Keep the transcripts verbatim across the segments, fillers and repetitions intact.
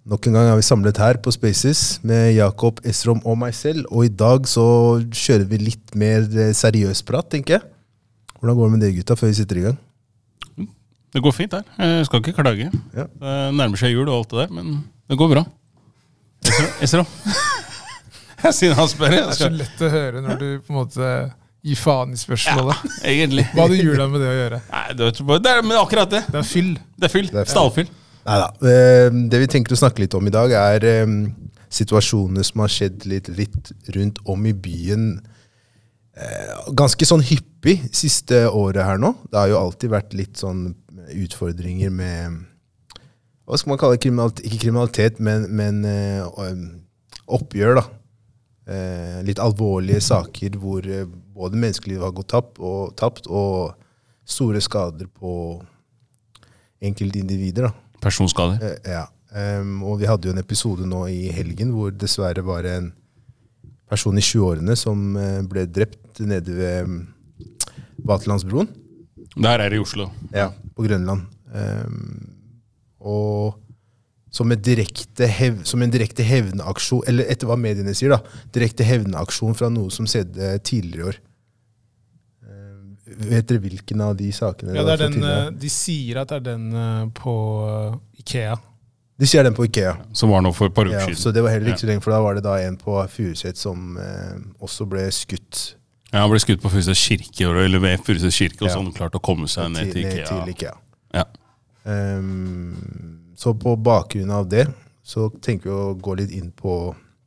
Nok en gang er vi samlet her på Spaces med Jakob, Esrom og meg selv, og i dag så kjører vi litt mer seriøs prat, tenker jeg. Hvordan går det med det, gutta, før vi sitter i gang? Det går fint her. Jeg skal ikke klage. Ja. Det nærmer seg jul og alt det der, men det går bra. Esrom? Jeg sier han spør. Det er så lett å høre når du på en måte gir faen i spørsmålet. Ja, egentlig. Hva hadde jula med det å gjøre? Nei, det er men akkurat det. Det er fyll. Det er fyll. Stallfyll. Neida. Det vi tenker å snakke litt om i dag er um, situasjoner som har skjedd litt, litt rundt om i byen. Uh, ganske sånn hyppig siste året her nå. Det har jo alltid vært litt sånn utfordringer med, hva skal man kalle det, kriminalitet, ikke kriminalitet, men, men uh, oppgjør da. Uh, litt alvorlige saker hvor uh, både menneskeliv har gått tapt og, tapt, og store skader på enkelte individer da. Personskader. Uh, ja, um, og vi hadde jo en episode nå i helgen hvor dessverre var en person i tjue-årene som uh, ble drept nede ved um, Vaterlandsbroen. Der er det i Oslo. Ja, på Grønland. Um, og som, et direkte hev, som en direkte hevnaksjon, eller etter hva mediene sier da, direkte hevnaksjon fra noe som skjedde tidligere i år. Vet dere hvilken av de sakene? Ja, det er den, de sier at det er den på Ikea. De sier den på Ikea. Som var noe for et par uker ja, siden. Så det var heller ikke så lenge, for da var det da en på Furuset som eh, også ble skutt. Ja, han ble skutt på Furuset kirke, eller ved Furuset kirke, og ja. Så han klarte å komme seg ned til, til Ikea. Til Ikea. Ja. Um, så på bakgrunn av det, så tenker vi å gå litt inn på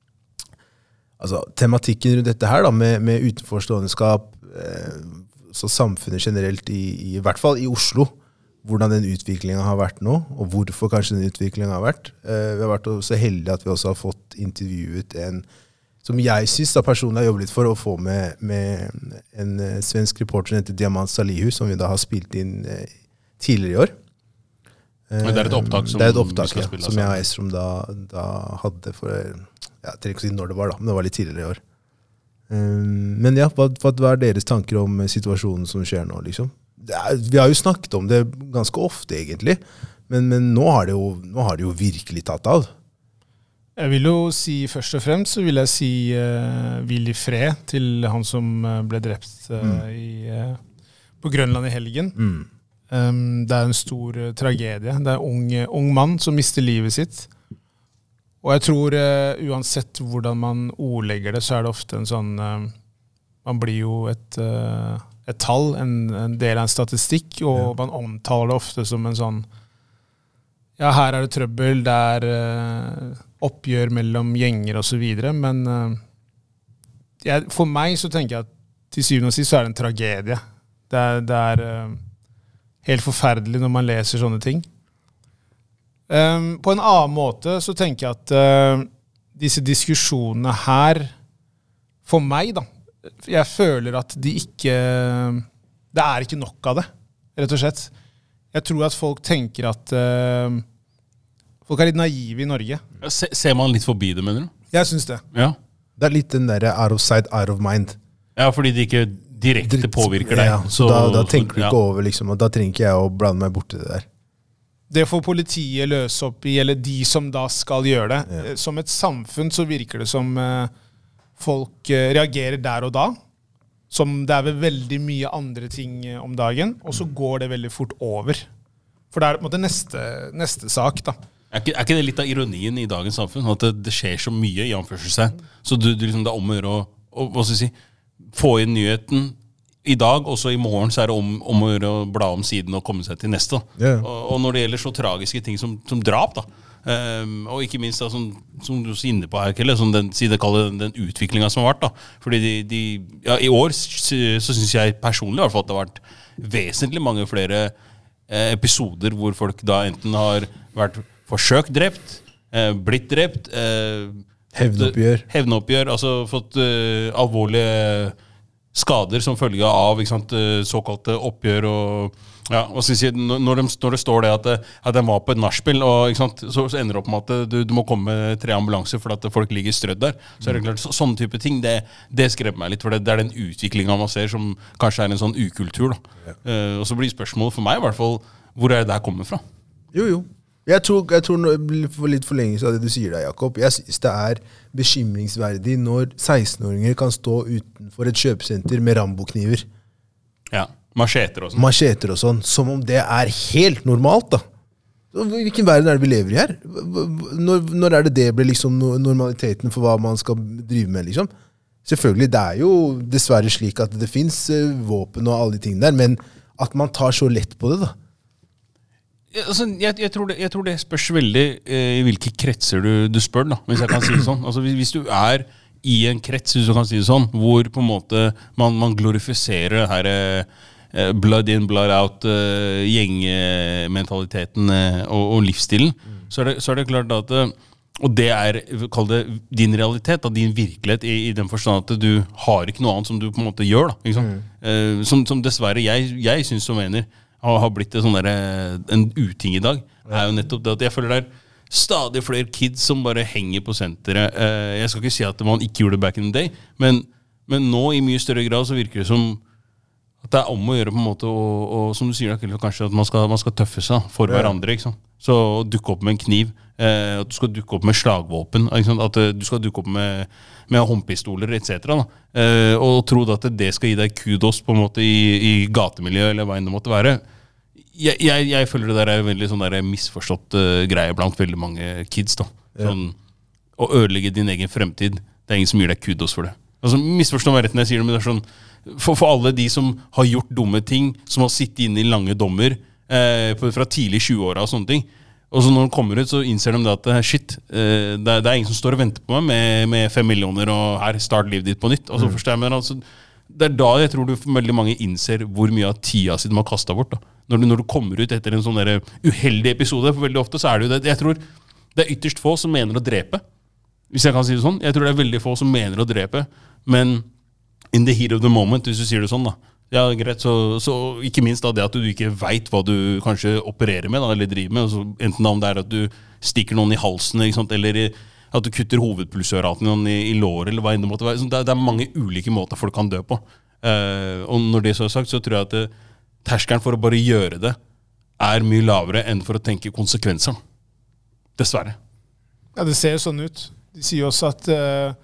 altså, tematikken rundt dette her, da, med, med utenforståendeskap, eh, så samfunnet generelt, i, i, i hvert fall i Oslo, hvordan den utviklingen har vært nå, og hvorfor kanskje den utviklingen har vært. Uh, vi har vært så heldige at vi også har fått intervjuet en, som jeg synes da personlig har jobbet litt for å få med, med en uh, svensk reporter som heter Diamant Salihu, som vi da har spilt inn uh, tidligere i år. Uh, Men det er et opptak som, det er et opptak, ja, som jeg og Esrom da, da hadde for, jeg trenger ikke å si når det var da, men det var litt tidligere i år. Um, men ja, hva, hva er deres tanker om situasjonen som skjer nå, liksom? Det er, vi har jo snakket om det ganske ofte, egentlig, men, men nå, har det jo, nå har det jo virkelig tatt av. Jeg vil jo si, først og fremst, så vil jeg si uh, hvil i fred til han som ble drept uh, mm. i, uh, på Grønland i helgen. Mm. Um, det er en stor uh, tragedie. Det er en ung, ung mann som mister livet sitt. Og jeg tror uh, uansett hvordan man ordlegger det, så er det ofte en sånn, uh, man blir jo et, uh, et tall, en, en del av en statistikk, og ja. Man omtaler det ofte som en sånn, ja, her er det trøbbel, det er uh, oppgjør mellom gjenger og så videre, men uh, jeg, for meg så tenker jeg at til syvende og sist så er det en tragedie. Det er, det er uh, helt forferdelig når man leser sånne ting. Um, på en annen måte så tenker jeg at uh, disse diskusjonene her, for meg da, jeg føler at de ikke, det er ikke nok av det, rett og slett. Jeg tror at folk tenker at uh, folk er litt naive i Norge. Se, ser man litt forbi det, mener du? Jeg synes det. Ja. Det er litt den der out of sight, out of mind. Ja, fordi det ikke direkte påvirker deg. Ja, så, så da, da tenker du ikke ja. over, liksom, og da trenger ikke jeg å blande meg bort til det der. Det får politiet løse opp i, eller de som da skal gjøre det. Ja. Som et samfunn så virker det som uh, folk uh, reagerer der og da, som det er vel veldig mye andre ting uh, om dagen, og så går det veldig fort over. For det er på en måte neste, neste sak da. Er ikke, er ikke det litt av ironien i dagens samfunn, at det, det skjer så mye i anførselstegn, så du, du liksom, det er om å gjøre å, å, hva skal jeg si, få inn nyheten, i dag, også i morgen, så er det om, om å gjøre å bla om siden og komme seg til neste. Yeah. Og, og når det gjelder så tragiske ting som, som drap, da, um, og ikke minst da, som, som du er inne på her, Kelle, som den, si det kaller den utviklingen som har vært, da. Fordi de, de, ja, i år så, så synes jeg personlig i hvert fall at det har vært vesentlig mange flere eh, episoder hvor folk da enten har vært forsøkt drept, eh, blitt drept, eh, hevnoppgjør, hevnoppgjør, altså fått eh, alvorlige skader som følge av ikke sant, såkalte oppgjør og ja, hva skal jeg si, når, de, når det står det at, at de var på et nachspiel og ikke sant, så, så ender det opp med at du, du må komme med tre ambulanser for at folk ligger strødd der, så er det klart, så, sånne type ting, det, det skrev meg litt, for det, det er den utviklingen man ser som kanskje er en sånn ukultur da. Ja. Uh, og så blir spørsmålet for meg i hvert fall, hvor er det der kommer fra? Jo, jo. Jeg tror, jeg tror no- for litt forlengelse av det du sier der, Jakob. Jeg synes det er bekymringsverdig når seksten-åringer kan stå utenfor et kjøpesenter med Rambo-kniver. Ja, macheter og sånn. Macheter og sånn, som om det er helt normalt da. Hvilken verden er det vi lever i her? Når, når er det det blir liksom normaliteten for hva man skal drive med, liksom? Selvfølgelig, det er jo dessverre slik at det finnes våpen og alle de tingene der, men at man tar så lett på det da. Ja, altså, jeg, jeg, tror det, jeg tror det spørs veldig eh, i hvilke kretser du, du spør, da, hvis jeg kan si det sånn. Altså, hvis, hvis du er i en krets, hvis du kan si det sånn, hvor på en måte man, man glorifiserer det her eh, blood in, blood out, eh, gjengmentaliteten eh, og, og livsstilen, mm. så, er det, så er det klart at eh, og det er, kall det din realitet, da, din virkelighet i, i den forstand at du har ikke noe annet som du på en måte gjør, da, ikke sant? Mm. Eh, som, som dessverre jeg, jeg synes og mener har blitt det sånn der, en uting i dag, er jo nettopp det at jeg føler det er stadig flere kids som bare henger på senteret. Jeg skal ikke si at man ikke gjorde det back in the day, men, men nå i mye større grad så virker det som at det er om å gjøre på en måte, og, og som du sier da, kanskje at man skal, man skal tøffe seg for ja. hverandre, ikke sant? Så å dukke opp med en kniv, eh, at du skal dukke opp med slagvåpen, ikke sant? At du skal dukke opp med, med håndpistoler, et cetera. Eh, og tro at det skal gi deg kudos på en måte i, i gatemiljø, eller hva enn det måtte være. Jeg, jeg, jeg føler det der er en veldig sånn der misforstått uh, greie blant veldig mange kids. Da. Sånn, ja. Å ødelegge din egen fremtid, det er ingen som gir deg kudos for det. Altså, misforstå meg rett når jeg sier det, men det er sånn, for, for alle de som har gjort dumme ting, som har sittet inne i lange dommer eh, fra tidlig tjue-åra og sånne ting, og så når de kommer ut, så innser de det at shit, eh, det, er, det er ingen som står og venter på meg med, med fem millioner og her, start livet ditt på nytt. Og så mm. forstår jeg, men altså, det er da jeg tror du veldig mange innser hvor mye av tida siden man har kastet bort. Da. Når, du, når du kommer ut etter en sånn der uheldig episode, for veldig ofte så er det jo det. Jeg tror det er ytterst få som mener å drepe, hvis jeg kan si det sånn. Jeg tror det er veldig få som mener å drepe, men in the heat of the moment, hvis du sier det sånn da. Ja, greit, så, så ikke minst da det at du ikke vet hva du kanskje opererer med, da, eller driver med. Altså, enten om det er at du stikker noen i halsen, ikke sant, eller at du kutter hovedpulsøraten i, i lår, eller hva enn det måtte være. Det er, det er mange ulike måter folk kan dø på. Uh, og når det så er sagt, så tror jeg at det, terskelen for å bare gjøre det er mye lavere enn for å tenke konsekvenser. Dessverre. Ja, det ser jo sånn ut. De sier også at uh,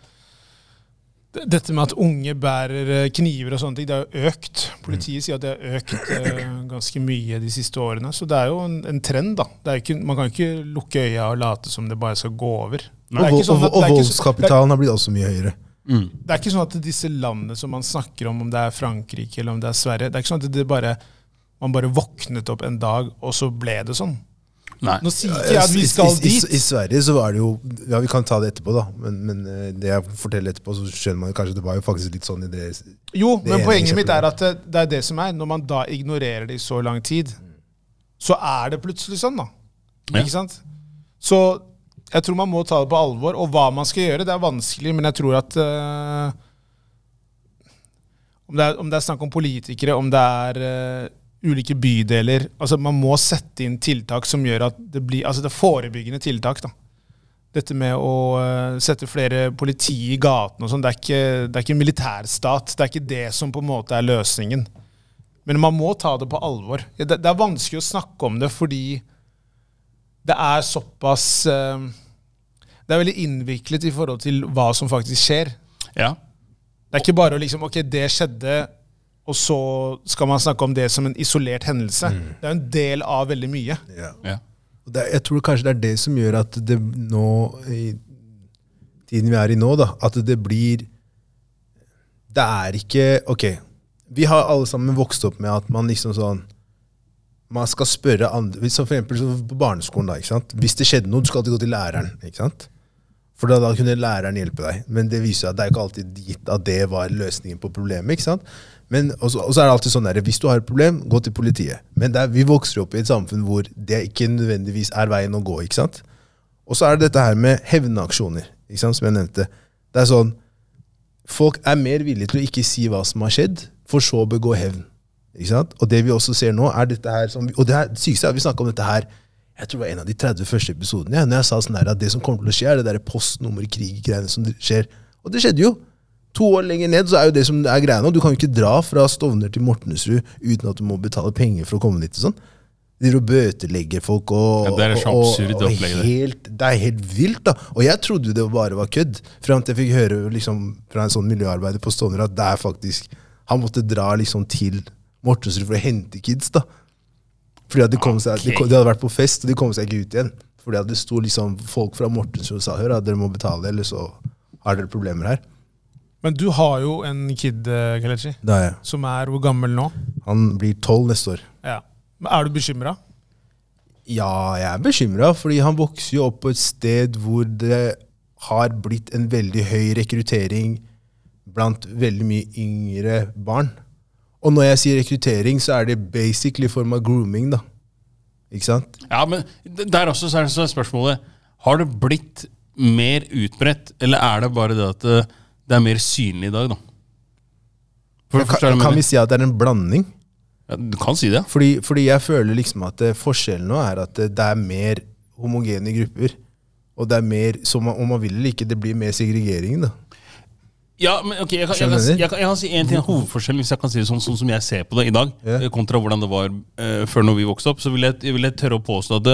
dette med at unge bærer kniver og sånne ting, det har jo økt. Politiet mm. sier at det har økt uh, ganske mye de siste årene. Så det er jo en, en trend da. Det er ikke, man kan ikke lukke øya og late som det bare skal gå over. Og, sånn at, og, og voldskapitalen har blitt også mye høyere. Mm. Det er ikke sånn at disse landene som man snakker om, om det er Frankrike eller om det er Sverige, det er ikke sånn at det bare, man bare våknet opp en dag, og så ble det sånn. Nei. Nå sier ikke jeg at vi skal I, i, dit. I, I Sverige så var det jo, ja vi kan ta det etterpå da, men, men det jeg forteller etterpå, så skjønner man kanskje det var jo faktisk litt sånn i det. Jo, det men poenget mitt er at det, det er det som er, når man da ignorerer det i så lang tid, så er det plutselig sånn da. Ja. Ikke sant? Så jeg tror man må ta det på alvor, og hva man skal gjøre, det er vanskelig, men jeg tror at uh, om, det er, om det er snakk om politikere, om det er uh, ulike bydeler, altså man må sette inn tiltak som gjør at det blir, altså det er forebyggende tiltak da. Dette med å uh, sette flere politi i gaten og sånn, det er ikke, det er ikke militærstat, det er ikke det som på en måte er løsningen. Men man må ta det på alvor. Det, det er vanskelig å snakke om det, fordi det er såpass uh, det er veldig innviklet i forhold til hva som faktisk skjer. Ja. Det er ikke bare å liksom, ok, det skjedde, og så skal man snakke om det som en isolert hendelse. Mm. Det er en del av veldig mye. Ja. Ja. Og det, jeg tror kanskje det er det som gjør at det nå, i tiden vi er i nå, da, at det blir, det er ikke, ok, vi har alle sammen vokst opp med at man liksom sånn, man skal spørre andre, som for eksempel på barneskolen da, ikke sant? Hvis det skjedde noe, du skal alltid gå til læreren, ikke sant? For da, da kunne læreren hjelpe deg. Men det viser at det er ikke alltid gitt at det var løsningen på problemet, ikke sant? Men også, og så er det alltid sånn der, hvis du har et problem, gå til politiet. Men der, vi vokser opp i et samfunn hvor det ikke nødvendigvis er veien å gå, ikke sant? Og så er det dette her med hevnaksjoner, ikke sant, som jeg nevnte. Det er sånn, folk er mer villige til å ikke si hva som har skjedd, for så å begå hevn. Ikke sant? Og det vi også ser nå er dette her, som vi, og det her, sykeste er at vi snakker om dette her, jeg tror det var en av de tretti første episodene, ja, når jeg sa sånn her, at det som kommer til å skje er det der postnummer i krig-greiene som skjer. Og det skjedde jo. To år lenger ned så er jo det som er greiene, og du kan jo ikke dra fra Stovner til Mortensrud uten at du må betale penger for å komme dit og sånn. De bøtelegger folk og, ja, det er så absurd og, og helt, det er helt vilt da. Og jeg trodde det bare var kødd, frem til jeg fikk høre liksom, fra en sånn miljøarbeider på Stovner at det er faktisk, han måtte dra liksom til Mortensrud for å hente kids da. Fordi at de, kom seg, okay. de, de hadde vært på fest, og de kom seg ikke ut igjen. Fordi at det sto liksom folk fra Mortensrud og sa, hør at dere må betale, eller så har dere problemer her. Men du har jo en kid, Kelechi, det er jeg. Som er hvor gammel nå? Han blir tolv neste år. Ja. Men er du bekymret? Ja, jeg er bekymret, fordi han vokser jo opp på et sted hvor det har blitt en veldig høy rekruttering blant veldig mye yngre barn. Og når jeg sier rekruttering, så er det basically form av grooming da. Ikke sant? Ja, men der også så er det spørsmålet, har det blitt mer utbredt, eller er det bare det at det, det er mer synlig i dag da? For, kan, kan vi si at det er en blanding? Ja, du kan si det. Fordi, fordi jeg føler liksom at det, forskjellen nå er at det, det er mer homogene grupper. Og det er mer, som man, om man vil eller ikke, det blir mer segregering da. Ja, men ok, jeg kan, jeg kan, jeg kan, jeg kan si en ting, hovedforskjell, hvis jeg kan si det sånn, sånn som jeg ser på det i dag, yeah. kontra hvordan det var uh, før når vi vokste opp, så vil jeg, jeg vil jeg tørre å påstå at det,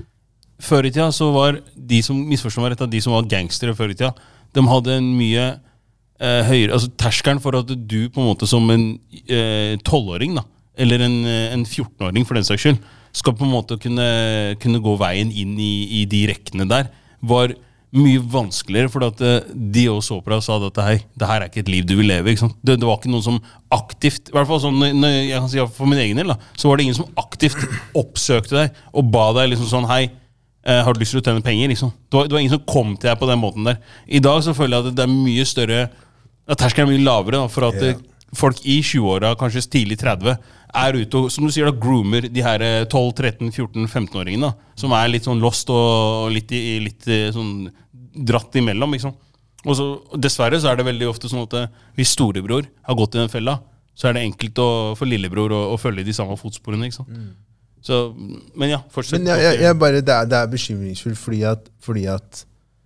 før i tida så var de som misforstod meg rett, de som var gangstere før i tida, de hadde en mye uh, høyere, altså terskelen for at du på en måte som en tolvåring uh, da, eller en, en fjortenåring for den saks skyld, skal på en måte kunne, kunne gå veien inn i, i de rekkene der, var mye vanskeligere, for at de også så på deg og sa at det her, det her er ikke et liv du vil leve. Ikke sant? Det, det var ikke noen som aktivt, i hvert fall sånn, når jeg kan si for min egen del, da, så var det ingen som aktivt oppsøkte deg og ba deg liksom sånn, hei, eh, har du lyst til å tjene penger? Liksom? Det, var, det var ingen som kom til deg på den måten der. I dag så føler jeg at det er mye større, at terskelen er mye lavere, da, for at yeah. folk i tjue-åra, kanskje tidlig tretti, er ute og, som du sier da, groomer de her tolv, tretten, fjorten, femten-åringene, som er litt sånn lost og litt, litt sånn dratt imellom, ikke sant? Og så, dessverre så er det veldig ofte sånn at hvis storebror har gått i den fella, så er det enkelt å, for lillebror å, å følge de samme fotsporene, ikke sant? Mm. Så, men ja, fortsett. Men jeg, jeg, jeg bare, det er, det er bekymringsfullt fordi at, fordi at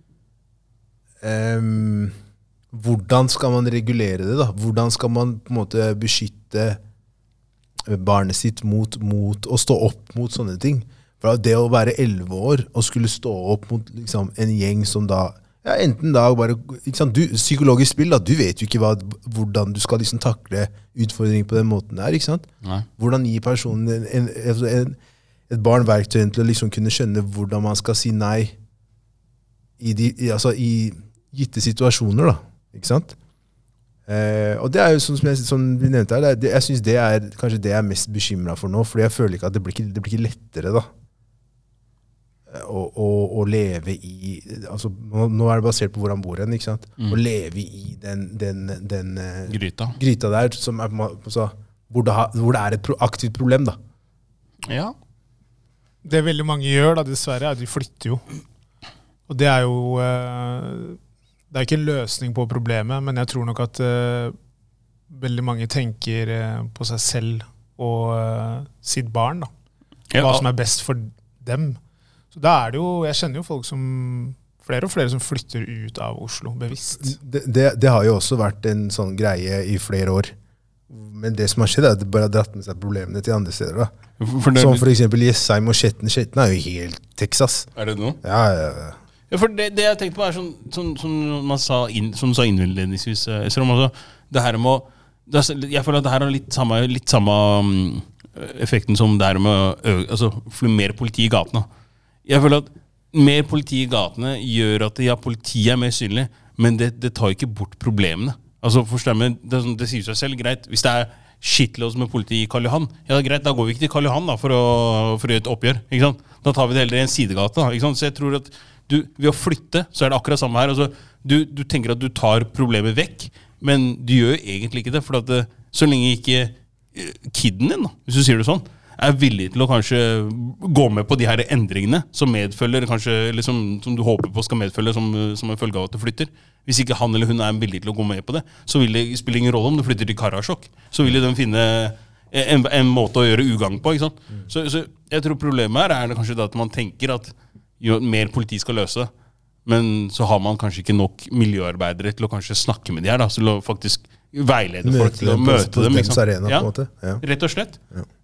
um, hvordan skal man regulere det da? Hvordan skal man på en måte beskytte barnet sitt mot, mot å stå opp mot sånne ting? For det å være elleve år og skulle stå opp mot liksom, en gjeng som da, ja, enten da bare, ikke sant, du, psykologisk spill da, du vet jo ikke hva, hvordan du skal liksom takle utfordringer på den måten der, ikke sant? Nei. Hvordan gi personen en, en, en, et barn verktøy til å liksom kunne skjønne hvordan man skal si nei i, de, i, altså, i gitte situasjoner da, ikke sant? Eh, og det er jo sånn som, jeg, som vi nevnte her, det, det, jeg synes det er kanskje det jeg er mest bekymret for nå, fordi jeg føler ikke at det blir ikke, det blir ikke lettere da å, å, å leve i, altså nå, nå er det basert på hvor han bor hen, ikke sant? Mm. Å leve i den, den, den gryta. gryta der, som er, altså, hvor, det har, hvor det er et pro, aktivt problem da. Ja. Det veldig mange gjør da, dessverre, er at de flytter jo. Og det er jo... Uh, Det er ikke en løsning på problemet, men jeg tror nok at uh, veldig mange tenker uh, på seg selv og uh, sitt barn, da. Ja. Hva som er best for dem. Så da er det jo, jeg kjenner jo folk som, flere og flere som flytter ut av Oslo, bevisst. Det, det, det har jo også vært en sånn greie i flere år. Men det som har skjedd er at det bare har dratt med seg problemene til andre steder da. For det, som for eksempel Jessheim og Skjetten. Skjetten er jo helt Texas. Er det noe? Ja, ja, ja. Ja, for det, det jeg tenkte på er sånn, sånn, sånn man sa inn, som du sa innledningsvis, altså, det her med det er, jeg føler at det her har litt samme, litt samme um, effekten som det her med ø, altså, mer politi i gatene. Jeg føler at mer politi i gatene gjør at ja, politiet er mer synlig, men det, det tar ikke bort problemene. Altså, forstår meg, det, det sier seg selv, greit, hvis det er shitloads med politi i Karl Johan, ja, greit, da går vi ikke til Karl Johan da, for, å, for å gjøre et oppgjør, ikke sant? Da tar vi det heller i en sidegate, da, ikke sant? Så jeg tror at du, ved å flytte, så er det akkurat samme her. Altså, du, du tenker at du tar problemet vekk, men du gjør egentlig ikke det, for at det, så lenge ikke kidden din, da, hvis du sier det sånn, er villig til å kanskje gå med på de her endringene som medfølger, kanskje, liksom, som du håper på skal medfølge som, som en følge av at du flytter. Hvis ikke han eller hun er villig til å gå med på det, så vil det spille ingen rolle om du flytter til Karasjok. Så vil de finne en, en måte å gjøre ugang på, ikke sant? Mm. Så, så jeg tror problemet her er det kanskje det at man tenker at jo mer politi skal løse, men så har man kanskje ikke nok miljøarbeidere til å kanskje snakke med de her, da, til å faktisk veilede folk til å møte dem. På arena, ja, på en måte. Ja. Rett og slett. Ja.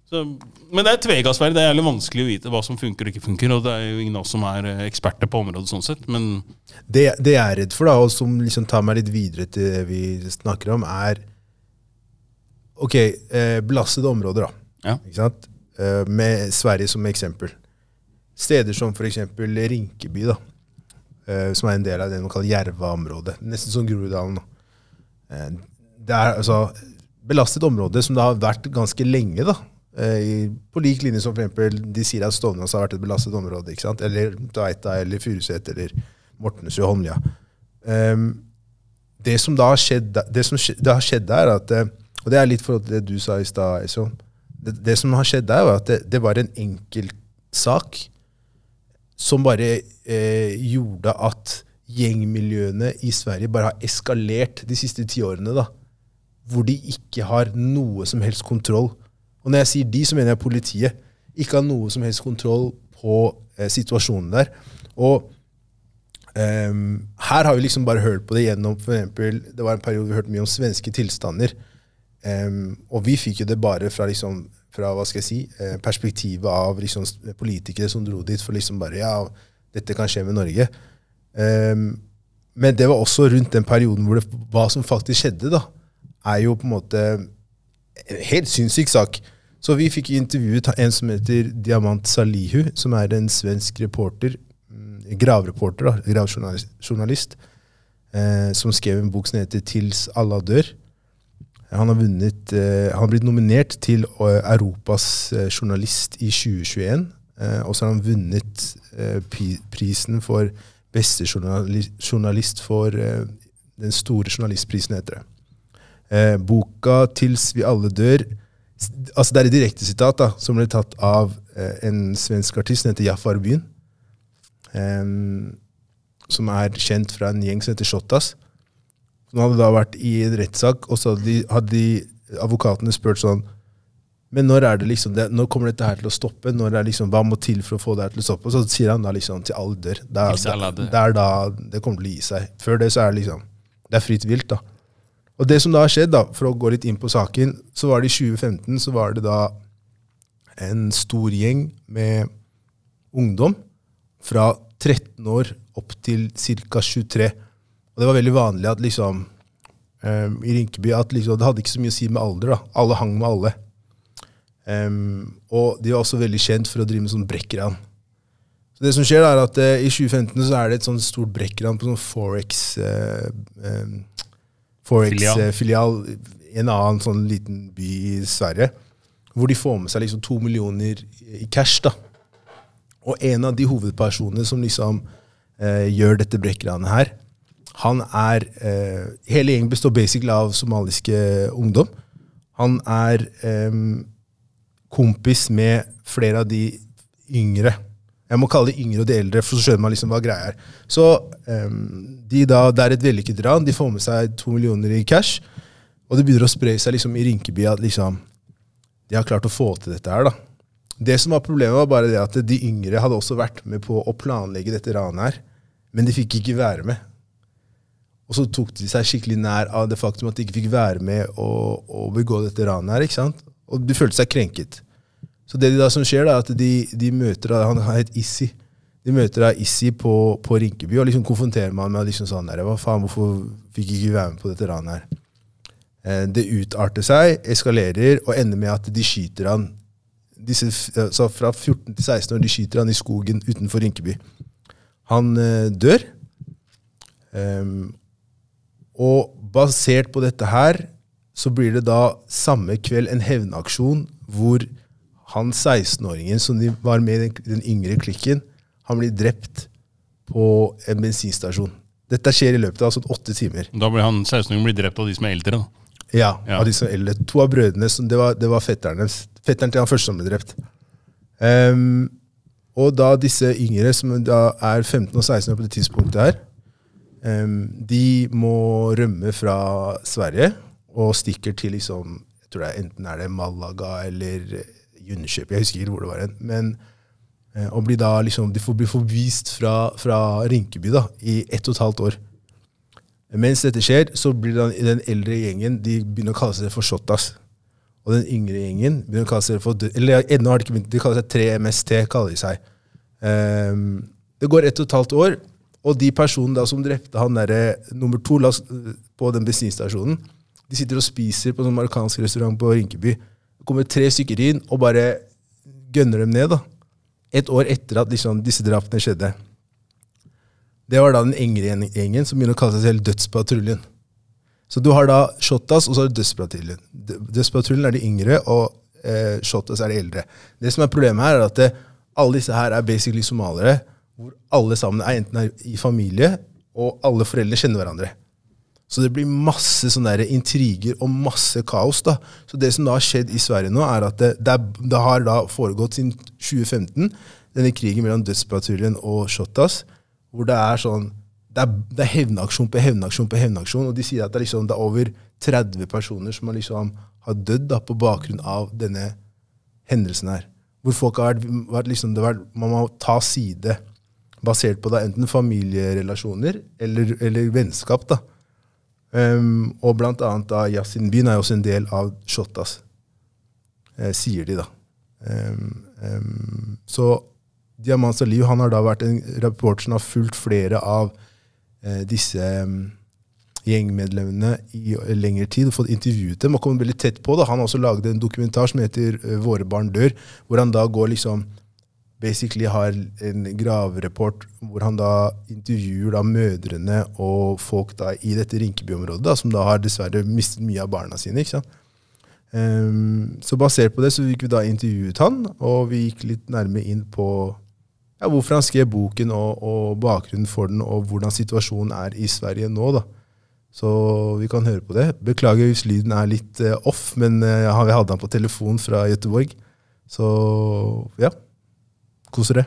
Så, men det er tvegassverd, det er jævlig vanskelig å vite hva som funker og ikke funker, og det er jo ingen av oss som er eksperter på området sånn sett, men... Det, det jeg er redd for da, og som liksom tar meg litt videre til det vi snakker om, er ok, eh, belastede områder da, Ja. ikke sant? Eh, med Sverige som eksempel. Steder som for eksempel Rinkeby da, eh, som er en del av det man kaller Järva-området, nesten som Groruddalen da. Eh, det er altså belastet område som det har vært ganske lenge da, I, på lik linje som for eksempel de sier at Stovnes har vært et belastet område, ikke sant? Eller Tveita, eller Furuset, eller Mortensrud, Holmlia. Um, det som da har skjedd, det som skje, det har skjedd der, at, og det er litt for det du sa I stad, det, det som har skjedd der var at det, det var en enkel sak som bare eh, gjorde at gjengmiljøene I Sverige bare har eskalert de siste ti årene da, hvor de ikke har noe som helst kontroll. Og når jeg sier de, så mener jeg politiet. Ikke har noe som helst kontroll på eh, situasjonen der. Og um, her har vi liksom bare hørt på det gjennom, for eksempel, det var en periode vi hørte mye om svenske tilstander. Um, og vi fikk jo det bare fra, liksom, fra hva skal jeg si, eh, perspektivet av liksom, politikere som dro dit for liksom bare, ja, dette kan skje med Norge. Um, men det var også rundt den perioden hvor det, hva som faktisk skjedde da, er jo på en måte en helt sinnssyk sak. Så vi fikk intervjuet en som heter Diamant Salihu, som er en svensk reporter, gravreporter, da, gravjournalist, eh, som skrev en bok som heter Tils alla dør. Han har vunnet, eh, han har blitt nominert til uh, Europas uh, journalist I tjue tjueen, eh, og så har han vunnet uh, prisen for beste journalist, journalist for uh, den store journalistprisen heter det. Eh, boka Tils vi alle dør, altså det er et direkte sitat da, som ble tatt av eh, en svensk artist som heter Jafar Byn, eh, som er kjent fra en gjeng som heter Shottaz. Hun hadde da vært I en rettssak, og så hadde de, hadde de advokatene spurt sånn, men når er det liksom, det, når kommer dette her til å stoppe? Når er det liksom, hva må til for å få det her til å stoppe? Og så sier han da liksom til alle dør. Det er, det, det er da det kommer til å gi seg. Før det så er det liksom, det er fritt vilt da. Og det som da har skjedd da, for å gå litt inn på saken, så var det I tjue femten, så var det da en stor gjeng med ungdom fra tretten år opp til cirka tjuetre. Og det var veldig vanlig at liksom, um, I Rinkeby, at liksom, det hadde ikke så mye å si med alder da. Alle hang med alle. Um, og de var også veldig kjent for å drive med sånn brekkran. Så det som skjer da, er at uh, I tjue femten så er det et sånn stort brekkran på sånn Forex uh, um, Forex-filial I en annen sånn liten by I Sverige, hvor de får med seg liksom to millioner I cash da. Og en av de hovedpersonene som liksom eh, gjør dette brekkranet her, han er, eh, hele gjengen består basically av somaliske ungdom. Han er eh, kompis med flere av de yngre. Jeg må kalle det yngre og de eldre, for så skjønner man liksom hva greia er. Så um, de da, det er et vellykket ran, de får med seg to millioner I cash, og det begynner å spre seg liksom I Rinkeby at liksom, de har klart å få til dette her da. Det som var problemet var bare det at de yngre hadde også vært med på å planlegge dette ranet her, men de fikk ikke være med. Og så tok de seg skikkelig nær av det faktum at de ikke fikk være med og, og begå dette ranet her, ikke sant? Og de følte seg krenket. Så det da som skjer da, at de, de møter, han het Issi, de møter da Issi på, på Rinkeby, og liksom konfronterer man med liksom sånn der, hva faen, hvorfor fikk ikke være med på dette ranet her? Eh, det utarter seg, eskalerer, og ender med at de skyter han, disse, så fra fjorten til seksten år, de skyter han I skogen utenfor Rinkeby. Han eh, dør, um, og basert på dette her, så blir det da samme kveld en hevnaksjon, hvor han seksten-åringen som de var med I den, den yngre klikken, han blir drept på en bensinstasjon. Dette skjer I løpet av sånn åtte timer. Da blir han seksten-åringen blir drept av de som er eldre da. Ja, ja. Av de som er eldre. To av brødrene, det var, det var fetterne. Fetteren til han første som ble drept. Um, og da disse yngre, som da er femten og seksten år på det tidspunktet her, um, de må rømme fra Sverige, og stikker til liksom, jeg tror det er, enten er det Malaga eller Jönköping, jeg husker ikke hvor det var en, men eh, og blir da liksom, de får bli forvist fra, fra Rinkeby da, I ett og et halvt år. Mens dette skjer, så blir det den eldre gjengen, de begynner å kalle seg for Shottaz. og den yngre gjengen begynner å kalle seg for, eller ennå har de ikke begynt, de kaller seg tre M S T, kaller de seg. Um, det går ett og et halvt år, og de personene da som drepte han der, nummer to på den bensinstasjonen, de sitter og spiser på en sånn marokkansk restaurant på Rinkeby. Det kommer tre stykker inn og bare gønner dem ned da. Et år etter at liksom, disse drapene skjedde. Det var da den yngre gjengen som begynner å kalle seg selv Dødspatruljen. Så du har da Shottaz, og så har du Dødspatruljen. Dødspatruljen er de yngre, og eh, Shottaz er de eldre. Det som er problemet her er at det, alle disse her er basically somalere, hvor alle sammen er enten er i familie, og alle foreldre kjenner hverandre. Så det blir masse sånne der intriger og masse kaos da. Så det som da har skjedd i Sverige nå er at det, det, det har da foregått siden tjue femten, denne krigen mellom Dødspatruljen og Shottaz, hvor det er sånn, det er, det er hevnaksjon på hevnaksjon på hevnaksjon, og de sier at det er, liksom, det er over tretti personer som har, liksom, har dødd da, på bakgrunn av denne hendelsen her. Hvor folk har vært, vært, liksom, det har vært, man må ta side basert på da, enten familierelasjoner eller, eller vennskap da. Um, og blant annet da, Yasin Bin er også en del av Shottaz, eh, sier de da. Um, um, så Diamant Salihu, han har da vært en reporter som har fulgt flere av eh, disse um, gjengmedlemmene i lengre tid og fått intervjuet dem og kommet veldig tett på. Da. Han har også laget en dokumentar som heter uh, Våre barn dør, hvor han da går liksom, basically har en gravreport hvor han da intervjuer da mødrene og folk da i dette Rinkeby-området da, som da har dessverre mistet mye av barna sine, ikke sant? Um, så basert på det så gikk vi da intervjuet han, og vi gikk litt nærmere inn på ja, hvorfor han skrev boken og, og bakgrunnen for den, og hvordan situasjonen er i Sverige nå da. Så vi kan høre på det. Beklager hvis lyden er litt uh, off, men uh, vi hadde han på telefon fra Göteborg. Så ja, koser det.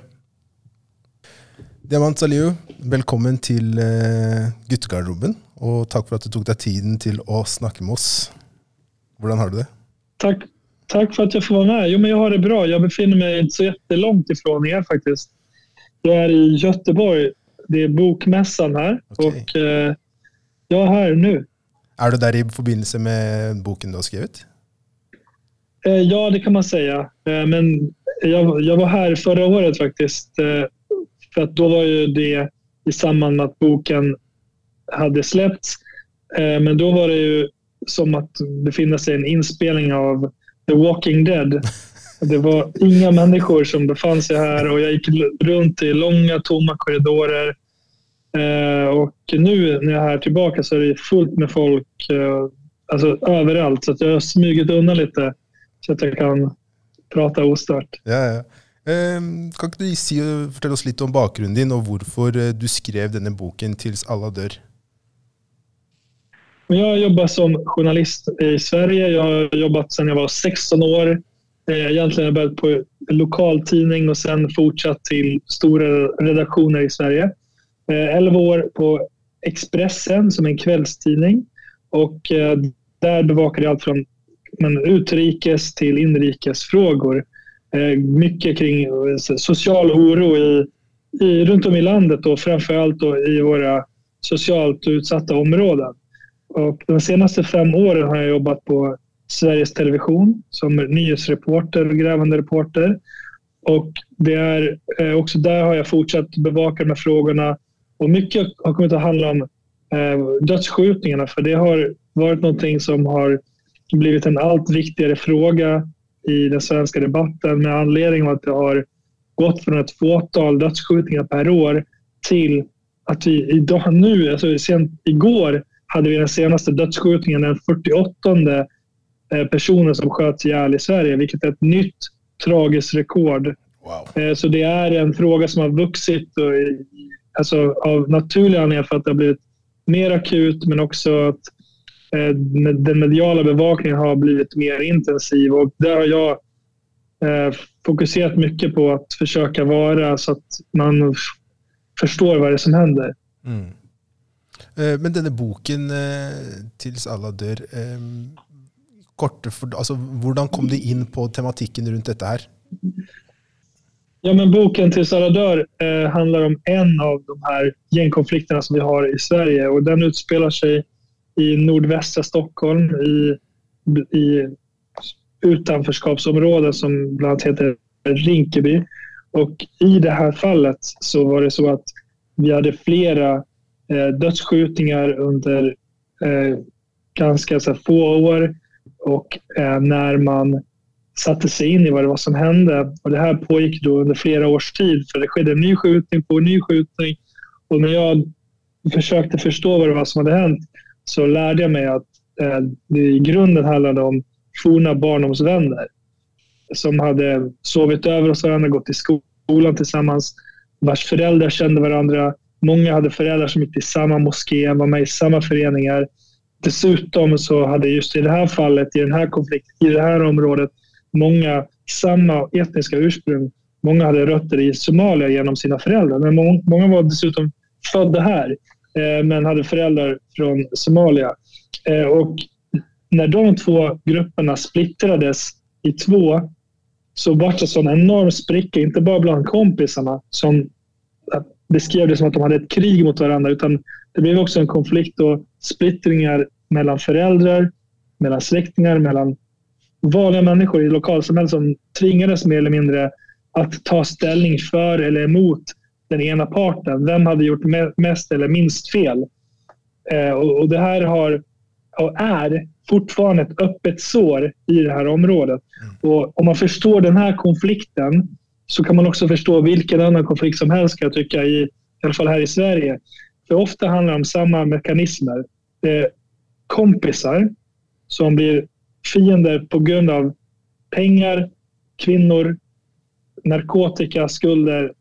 Diamant Salihu, velkommen til uh, Guttegarderoben, og takk for at du tok deg tiden til å snakke med oss. Hvordan har du det? Tack, tack för att jag får vara med. Jo, men jag har det bra. Jag befinner mig inte så jättelångt ifrån er faktiskt. Jag är i Göteborg. Det är bokmässan här. Okay. Och eh, jag är här nu. Är du där i förbindelse med boken du har skrivit? Eh, ja, det kan man säga. Eh, men jag, jag var här förra året faktiskt. Eh, för att då var ju det i samband med att boken hade släppts. Eh, men då var det ju som att befinna sig i en inspelning av The Walking Dead. Det var inga människor som befann sig här och jag gick runt i långa tomma korridorer. Eh, och nu när jag är här tillbaka så är det fullt med folk eh, alltså överallt, så att jag har smugit undan lite så att jag kan prata ostört. Ja, ja. Eh, kan ikke du si, fortelle oss litt om bakgrunnen din og hvorfor du skrev denne boken Tills alla dör? Jag jobbar som journalist i Sverige. Jag har jobbat sedan jag var sexton år. Egentligen har jag börjat på en lokal tidning och sen fortsatt till stora redaktioner i Sverige. elva år på Expressen som en kvällstidning. Och där bevakar jag allt från men, utrikes till inrikes frågor. Mycket kring social oro i, i, runt om i landet och framförallt då i våra socialt utsatta områden. Och de senaste fem åren har jag jobbat på Sveriges Television som nyhetsreporter och grävande reporter. Och det är eh, också där har jag fortsatt bevaka de här frågorna. Och mycket har kommit att handla om eh, dödsskjutningarna. För det har varit någonting som har blivit en allt viktigare fråga i den svenska debatten. Med anledning av att det har gått från ett fåtal dödsskjutningar per år till att vi idag nu, alltså sen igår, hade vi den senaste dödsskjutningen, den fyrtioåttonde personen som sköts ihjäl i Sverige, vilket är ett nytt tragiskt rekord. Wow. Så det är en fråga som har vuxit och, alltså, av naturliga anledningar för att det har blivit mer akut, men också att eh, den mediala bevakningen har blivit mer intensiv. Och där har jag eh, fokuserat mycket på att försöka vara så att man förstår vad det är som händer. Mm. Men denne boken Tills alla dör, kort, altså, hvordan kom du inn på tematikken rundt dette her? Ja, men boken Tills alla dör eh, handlar om en av de här gängkonflikterna som vi har i Sverige, och den utspelar sig i nordvästra Stockholm, i, i utanförskapsområden som bland annat heter Rinkeby. Och i det här fallet så var det så att vi hade flera eh, dödsskjutningar under eh, ganska så här, få år. Och eh, när man satte sig in i vad det var som hände. Och det här pågick då under flera års tid. För det skedde en ny skjutning på en ny skjutning. Och när jag försökte förstå vad det var som hade hänt så lärde jag mig att eh, det i grunden handlade om forna barndomsvänner som hade sovit över hos varandra, gått i skolan tillsammans, vars föräldrar kände varandra. Många hade föräldrar som gick i samma moské, var med i samma föreningar. Dessutom så hade just i det här fallet, i den här konflikten, i det här området, många samma etniska ursprung. Många hade rötter i Somalia genom sina föräldrar, men må- många var dessutom födda här, eh, men hade föräldrar från Somalia. Eh, och när de två grupperna splittrades i två så var det en sån enorm spricka, inte bara bland kompisarna som beskrev det som att de hade ett krig mot varandra, utan det blev också en konflikt och splittringar mellan föräldrar, mellan släktingar, mellan vanliga människor i lokalsamhället som tvingades mer eller mindre att ta ställning för eller emot den ena parten. Vem hade gjort mest eller minst fel? Eh, och, och det här har och är fortfarande ett öppet sår i det här området. Mm. Och om man förstår den här konflikten så kan man också förstå vilken annan konflikt som helst, ska jag tycka, i, i alla fall här i Sverige. För ofta handlar det om samma mekanismer. Eh, kompisar som blir fiender på grund av pengar, kvinnor, narkotika, skulder.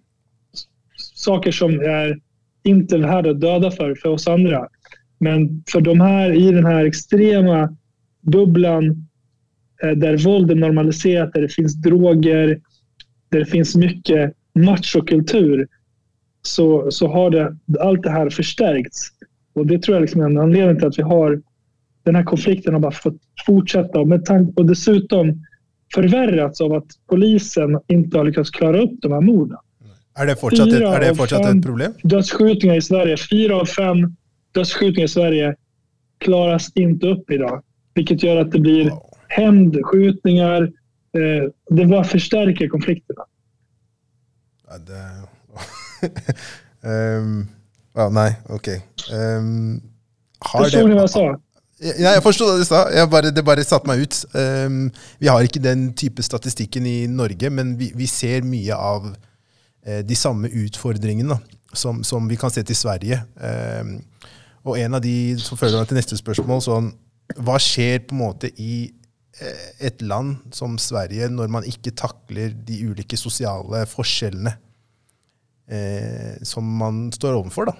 Saker som är inte värda att döda för, för oss andra. Men för de här i den här extrema bubblan eh, där våld är normaliserat, där det finns droger, där det finns mycket machokultur, så, så har det, allt det här förstärkts. Och det tror jag liksom är en anledning till att vi har den här konflikten har bara fått fortsätta. Och, med tanke, och dessutom förvärrats av att polisen inte har lyckats klara upp de här morden. Är det fortsatt, ett, är det fortsatt ett problem? Dödsskjutningar i Sverige, fyra av fem dödsskjutningar i Sverige klaras inte upp idag. Vilket gör att det blir wow. hämndskjutningar. Eh, det bara förstärker konflikterna. Ja, det... um, ja, nej, okej. Okay. Um, Förstår ni vad jag sa? Ja, jeg forstod det du sa. Jeg bare, det bare satt meg ut. Um, vi har ikke den type statistikken i Norge, men vi, vi ser mye av uh, de samme utfordringene som, som vi kan se til Sverige. Um, og en av de som følger meg til neste spørsmål, sånn, hva skjer på en måte i uh, et land som Sverige når man ikke takler de ulike sosiale forskjellene uh, som man står overfor da?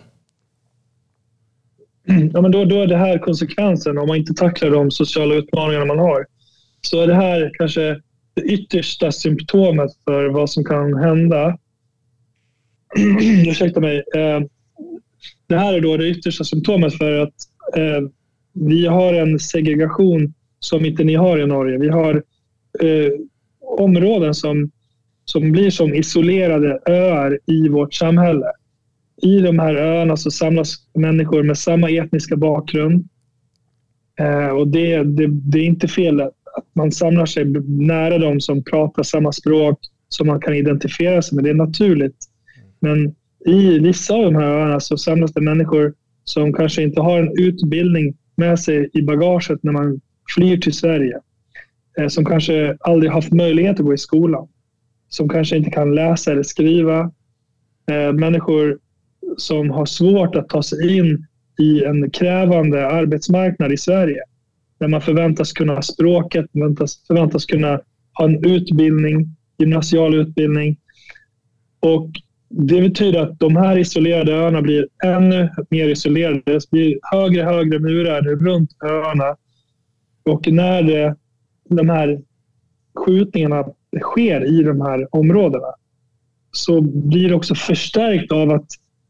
Ja, men då, då är det här konsekvensen om man inte tacklar de sociala utmaningarna man har. Så är det här kanske det yttersta symptomet för vad som kan hända. Ursäkta mig. Det här är då det yttersta symptomet för att eh, vi har en segregation som inte ni har i Norge. Vi har eh, områden som, som blir som isolerade öar i vårt samhälle. I de här öarna så samlas människor med samma etniska bakgrund. Eh, och det, det, det är inte fel att man samlar sig nära dem som pratar samma språk som man kan identifiera sig med. Det är naturligt. Men i vissa av de här öarna så samlas det människor som kanske inte har en utbildning med sig i bagaget när man flyr till Sverige. Eh, som kanske aldrig haft möjlighet att gå i skolan. Som kanske inte kan läsa eller skriva. Eh, människor som har svårt att ta sig in i en krävande arbetsmarknad i Sverige. Där man förväntas kunna språket, förväntas, förväntas kunna ha en utbildning, gymnasial utbildning. Och det betyder att de här isolerade öarna blir ännu mer isolerade. Det blir högre och högre murar runt öarna. Och när det, de här skjutningarna sker i de här områdena så blir det också förstärkt av att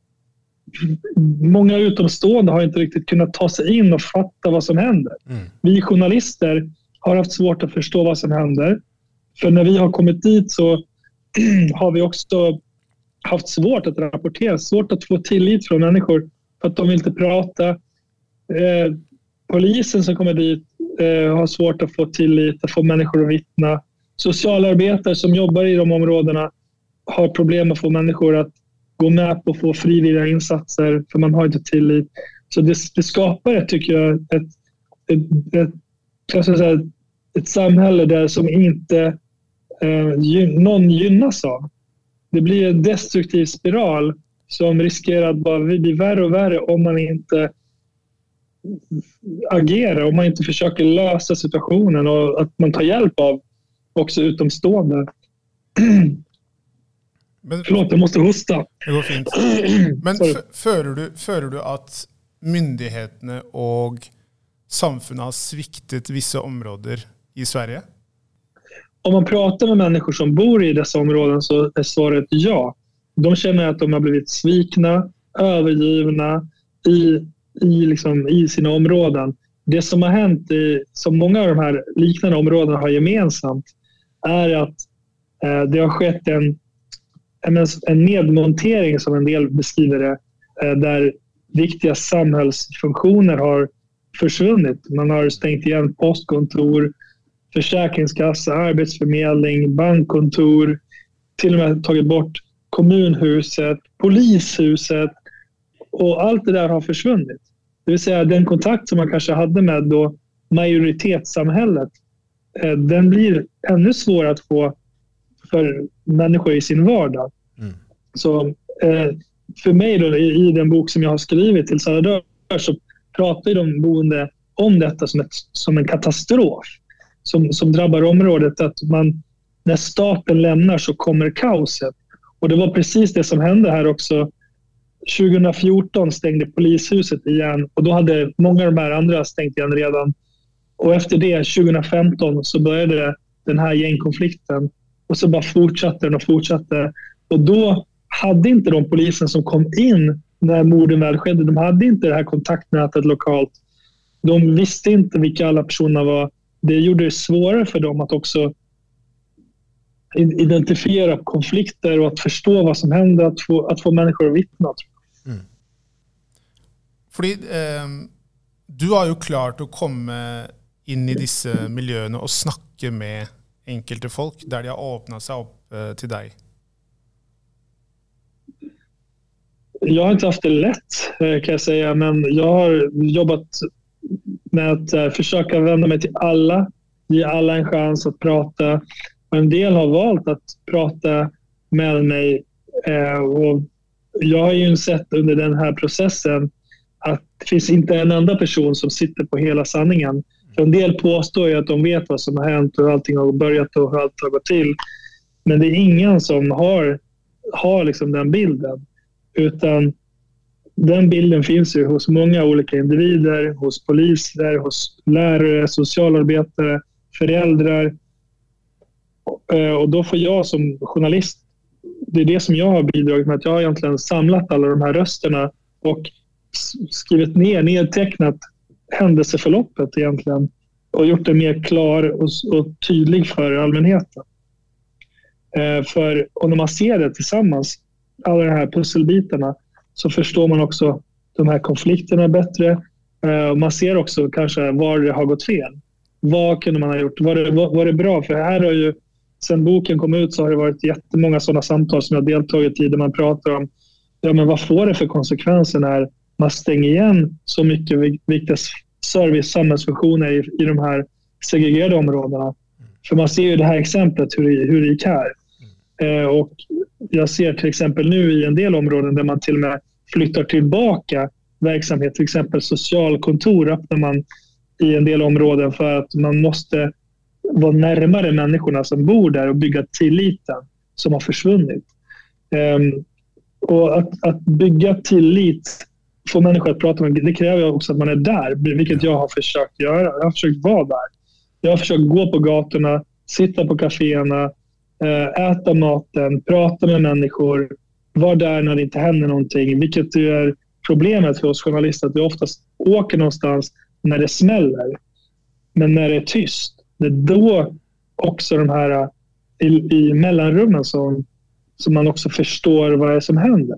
många utomstående har inte riktigt kunnat ta sig in och fatta vad som händer. Mm. Vi journalister har haft svårt att förstå vad som händer. För när vi har kommit dit så har vi också haft svårt att rapportera, svårt att få tillit från människor för att de vill inte prata. Eh, polisen som kommer dit eh, har svårt att få tillit, att få människor att vittna. Socialarbetare som jobbar i de områdena har problem att få människor att gå med på att få frivilliga insatser för man har inte tillit. Så det, det skapar, tycker jag, ett, ett, ett, jag ska säga, ett samhälle där som inte eh, gyn, någon gynnas av. Det blir en destruktiv spiral som riskerar att bara bli värre och värre om man inte agerar, om man inte försöker lösa situationen och att man tar hjälp av också utomstående. Men, Förlåt, jag måste hosta. Det går fint. Men fører du, fører du at myndighetene og samfunnet har sviktet vissa områden i Sverige? Om man pratar med människor som bor i dessa områden så är svaret ja. De känner att de har blivit svikna, övergivna i, i, liksom, i sina områden. Det som har hänt, i, som många av de här liknande områdena har gemensamt, är att eh, det har skett en, en, en nedmontering, som en del beskriver det, eh, där viktiga samhällsfunktioner har försvunnit. Man har stängt igen postkontor, försäkringskassa, arbetsförmedling, bankkontor, till och med tagit bort kommunhuset, polishuset, och allt det där har försvunnit. Det vill säga den kontakt som man kanske hade med då majoritetssamhället, den blir ännu svårare att få för människor i sin vardag. Mm. Så för mig då, i den bok som jag har skrivit till Salvador, så pratar de boende om detta som, ett, som en katastrof som, som drabbar området, att man, när staten lämnar så kommer kaoset. Och det var precis det som hände här också. tjugo fjorton stängde polishuset igen, och då hade många av de här andra stängt igen redan. Och efter det, tjugo femton, så började den här gängkonflikten, och så bara fortsatte den och fortsatte. Och då hade inte de polisen som kom in när morden väl skedde, de hade inte det här kontaktnätet lokalt. De visste inte vilka alla personer var. Det gjorde det svårare för dem att också identifiera konflikter och att förstå vad som hände, att få, att få människor att vittna. Mm. Fordi eh, du har ju klart att komma in i dessa miljöerna och snacka med enkelte folk där de har öppnat sig upp eh, till dig. Jag har inte haft det lätt, kan jag säga, men jag har jobbat med att försöka vända mig till alla, ge alla en chans att prata. Och en del har valt att prata med mig, och jag har ju sett under den här processen att det finns inte en enda person som sitter på hela sanningen. För en del påstår ju att de vet vad som har hänt och hur allting har börjat och hur allt har gått till. Men det är ingen som har, har liksom den bilden. Utan den bilden finns ju hos många olika individer, hos poliser, hos lärare, socialarbetare, föräldrar. Och då får jag som journalist, det är det som jag har bidragit med, att jag har egentligen samlat alla de här rösterna och skrivit ner, nedtecknat händelseförloppet egentligen och gjort det mer klar och, och tydlig för allmänheten. Eh, för, och när man ser det tillsammans, alla de här pusselbitarna, så förstår man också de här konflikterna bättre. Eh, man ser också kanske var det har gått fel. Vad kunde man ha gjort? Var det, var, var det bra? För här har ju, sen boken kom ut så har det varit jättemånga sådana samtal som jag deltagit i, där man pratar om, ja, men vad får det för konsekvenser när man stänger igen så mycket viktiga service- samhällsfunktioner i, i de här segregerade områdena. För man ser ju det här exemplet hur, hur det gick här. Eh, och jag ser till exempel nu i en del områden där man till och med flyttar tillbaka verksamhet, till exempel socialkontor öppnar man i en del områden för att man måste vara närmare människorna som bor där och bygga tilliten som har försvunnit. Um, och att, att bygga tillit, få människor att prata med, det kräver också att man är där, vilket jag har försökt göra. Jag har försökt vara där. Jag har försökt gå på gatorna, sitta på kaféerna, äta maten, prata med människor, vara där när det inte händer någonting, vilket är problemet för oss journalister, att vi oftast åker någonstans när det smäller. Men när det är tyst, det är då också de här i, i mellanrummen som, som man också förstår vad det är som händer.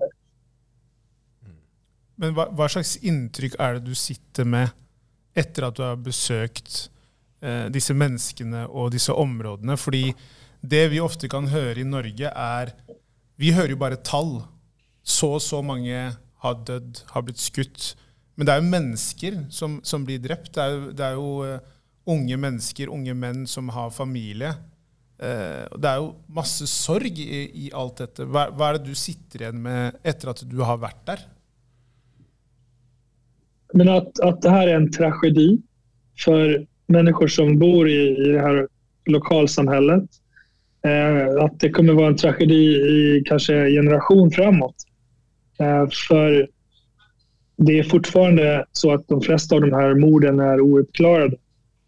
Men vad, vad slags intryck är det du sitter med efter att du har besökt eh, disse menneskene og disse områdene. Fordi det vi ofte kan høre i Norge er, vi hører jo bare tall. Så og så mange har dødd, har blitt skutt. Men det er jo mennesker som, som blir drept. Det er jo, det er jo uh, unge mennesker, unge menn som har familie. Uh, det er jo masse sorg i, i alt dette. Hva, hva er det du sitter igjen med etter at du har vært der? Men att, att det här är en tragedi för människor som bor i, i det här lokalsamhället. Eh, att det kommer vara en tragedi i kanske generation framåt. Eh, för det är fortfarande så att de flesta av de här morden är ouppklarade.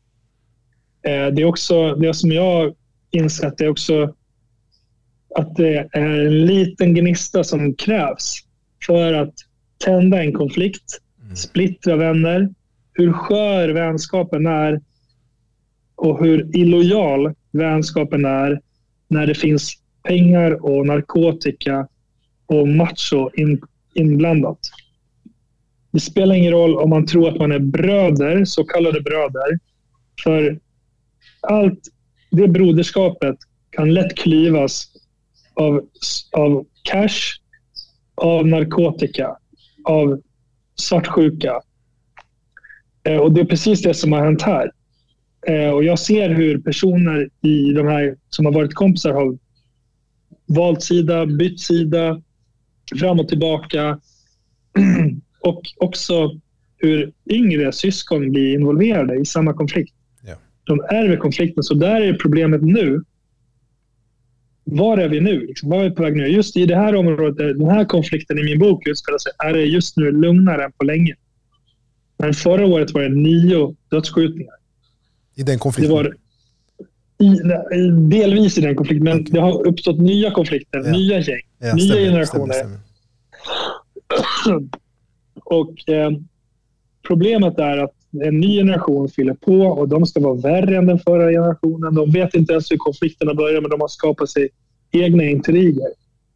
Eh, det är också, det som jag insett, det är också att det är en liten gnista som krävs för att tända en konflikt, mm. splittra vänner, hur skör vänskapen är och hur illojal vänskapen är när det finns pengar och narkotika och macho in, inblandat. Det spelar ingen roll om man tror att man är bröder, så kallade bröder, för allt det broderskapet kan lätt klyvas av, av cash, av narkotika, av svartsjuka. Eh, och det är precis det som har hänt här. Eh, och jag ser hur personer i de här som har varit kompisar har valt sida, bytt sida, fram och tillbaka. Och också hur yngre syskon blir involverade i samma konflikt. Yeah. De ärver konflikten, så där är problemet nu. Var är vi nu? Liksom, var är vi på väg nu? Just i det här området, den här konflikten i min bok utspelar sig, är det just nu lugnare än på länge. Men förra året var det nio dödsskjutningar. I den konflikten? Det var i, delvis i den konflikten, men okay. Det har uppstått nya konflikter, ja. nya gäng, ja, nya stämmer, generationer. Stämmer, stämmer. Och eh, problemet är att en ny generation fyller på och de ska vara värre än den förra generationen. De vet inte ens hur konflikterna börjar, men de har skapat sig egna intriger.